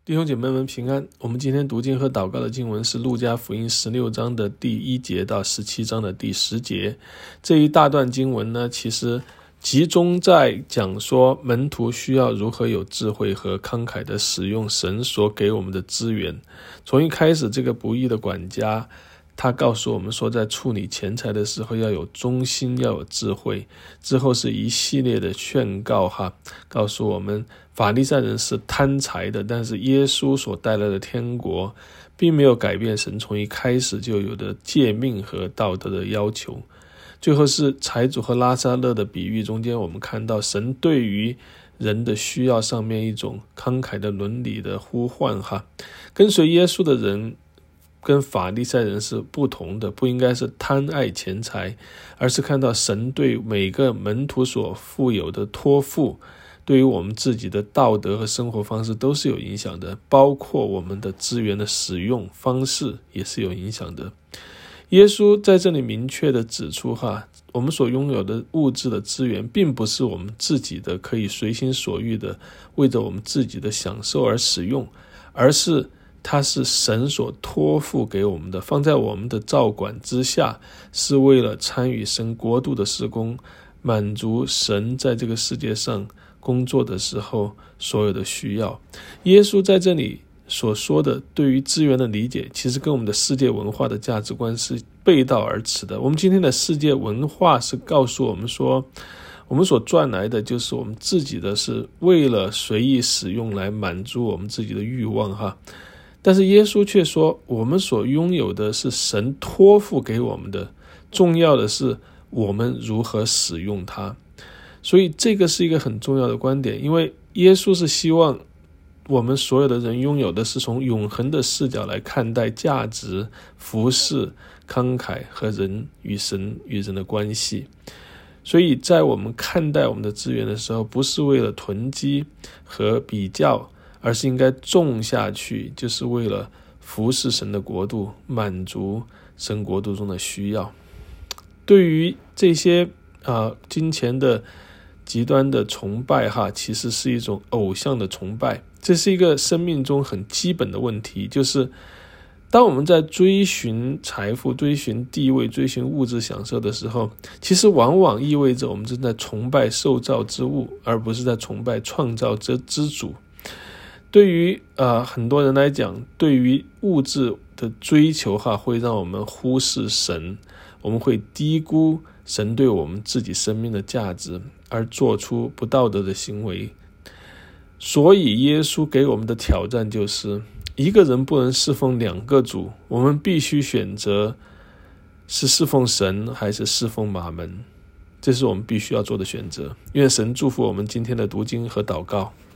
弟兄姐妹们平安。我们今天读经和祷告的经文是路加福音16章的第1节到17章的第10节。这一大段经文呢，其实集中在讲说门徒需要如何有智慧和慷慨的使用神所给我们的资源。从一开始，这个不义的管家他告诉我们说，在处理钱财的时候要有忠心，要有智慧。之后是一系列的劝告告诉我们法利赛人是贪财的，但是耶稣所带来的天国并没有改变神从一开始就有的诫命和道德的要求。最后是财主和拉撒勒的比喻中间，我们看到神对于人的需要上面一种慷慨的伦理的呼唤跟随耶稣的人跟法利赛人是不同的，不应该是贪爱钱财，而是看到神对每个门徒所负有的托付，对于我们自己的道德和生活方式都是有影响的，包括我们的资源的使用方式也是有影响的。耶稣在这里明确的指出我们所拥有的物质的资源并不是我们自己的可以随心所欲的为着我们自己的享受而使用，而是它是神所托付给我们的，放在我们的照管之下，是为了参与神国度的事工，满足神在这个世界上工作的时候所有的需要。耶稣在这里所说的对于资源的理解，其实跟我们的世界文化的价值观是背道而驰的。我们今天的世界文化是告诉我们说，我们所赚来的就是我们自己的，是为了随意使用来满足我们自己的欲望但是耶稣却说，我们所拥有的是神托付给我们的，重要的是我们如何使用它。所以这个是一个很重要的观点，因为耶稣是希望我们所有的人拥有的是从永恒的视角来看待价值、服事、慷慨和人与神与人的关系。所以在我们看待我们的资源的时候，不是为了囤积和比较，而是应该种下去，就是为了服侍神的国度，满足神国度中的需要。对于这些金钱的极端的崇拜其实是一种偶像的崇拜。这是一个生命中很基本的问题，就是当我们在追寻财富、追寻地位、追寻物质享受的时候，其实往往意味着我们正在崇拜受造之物，而不是在崇拜创造之主。对于很多人来讲，对于物质的追求会让我们忽视神，我们会低估神对我们自己生命的价值，而做出不道德的行为。所以耶稣给我们的挑战就是，一个人不能侍奉两个主，我们必须选择是侍奉神还是侍奉马门，这是我们必须要做的选择。愿神祝福我们今天的读经和祷告。